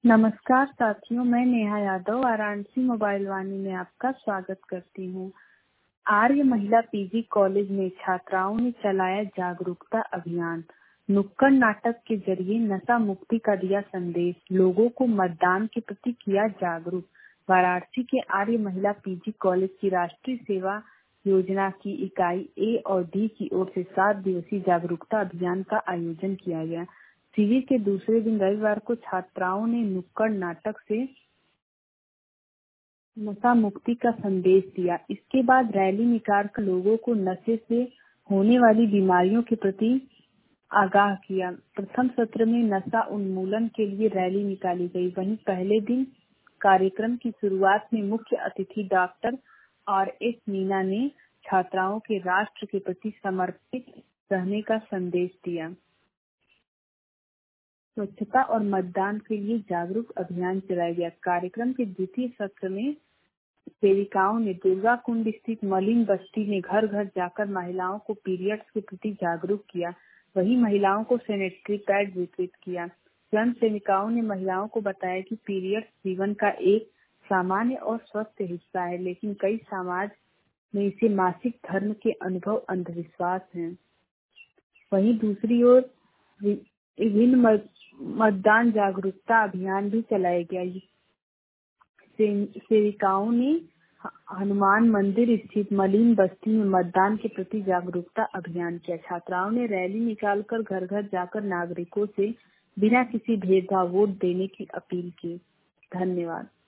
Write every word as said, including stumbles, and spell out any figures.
नमस्कार साथियों, मैं नेहा यादव वाराणसी मोबाइल वाणी में आपका स्वागत करती हूँ। आर्य महिला पीजी कॉलेज में छात्राओं ने चलाया जागरूकता अभियान। नुक्कड़ नाटक के जरिए नशा मुक्ति का दिया संदेश, लोगों को मतदान के प्रति किया जागरूक। वाराणसी के आर्य महिला पीजी कॉलेज की राष्ट्रीय सेवा योजना की इकाई ए और डी की ओर से सात दिवसीय जागरूकता अभियान का आयोजन किया गया। शिविर के दूसरे दिन रविवार को छात्राओं ने नुक्कड़ नाटक से नशा मुक्ति का संदेश दिया। इसके बाद रैली निकालकर लोगों को नशे से होने वाली बीमारियों के प्रति आगाह किया। प्रथम सत्र में नशा उन्मूलन के लिए रैली निकाली गई। वहीं पहले दिन कार्यक्रम की शुरुआत में मुख्य अतिथि डॉक्टर आर एस मीना ने छात्राओं के राष्ट्र के प्रति समर्पित रहने का संदेश दिया। स्वच्छता और मतदान के लिए जागरूक अभियान चलाया गया। कार्यक्रम के द्वितीय सत्र में सेविकाओं ने दुर्गा कुंड स्थित मलिन बस्ती में घर घर जाकर महिलाओं को पीरियड्स के प्रति जागरूक किया। वहीं महिलाओं को सैनिटरी पैड वितरित किया। स्वयं सेविकाओं ने महिलाओं को बताया कि पीरियड्स जीवन का एक सामान्य और स्वस्थ हिस्सा है, लेकिन कई समाज में इसे मासिक धर्म के अनुभव अंधविश्वास है। वहीं दूसरी ओर विभिन्न मतदान जागरूकता अभियान भी चलाया गया। सेविकाओं ने हनुमान मंदिर स्थित मलिन बस्ती में मतदान के प्रति जागरूकता अभियान किया। छात्राओं ने रैली निकालकर घर घर जाकर नागरिकों से बिना किसी भेदभाव वोट देने की अपील की। धन्यवाद।